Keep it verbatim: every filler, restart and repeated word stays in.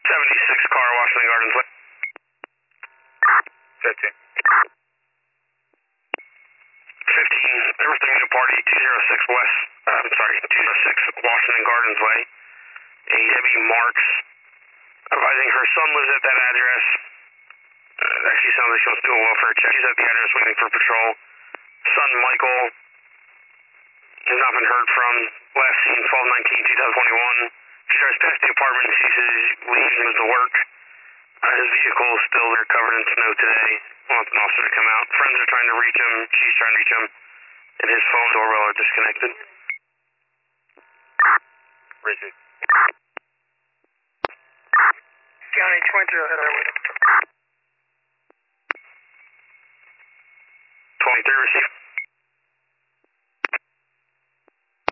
seventy-six car, Washington Gardens Way. fifteen. fifteen, everything to party, two oh six West, uh, I'm sorry, two oh six Washington Gardens Way. A Debbie Marks, advising her son lives at that address. Uh, actually sounds like she wants to do a welfare check. She's at the address waiting for patrol. Son Michael has not been heard from. Last seen twelve nineteen twenty twenty-one. She drives past the apartment and she says leaves and goes to work. Uh, his vehicle is still there covered in snow today. Wants an officer to come out. Friends are trying to reach him. She's trying to reach him. And his phone doorbell are disconnected. Receive. County twenty-two, I'll head over.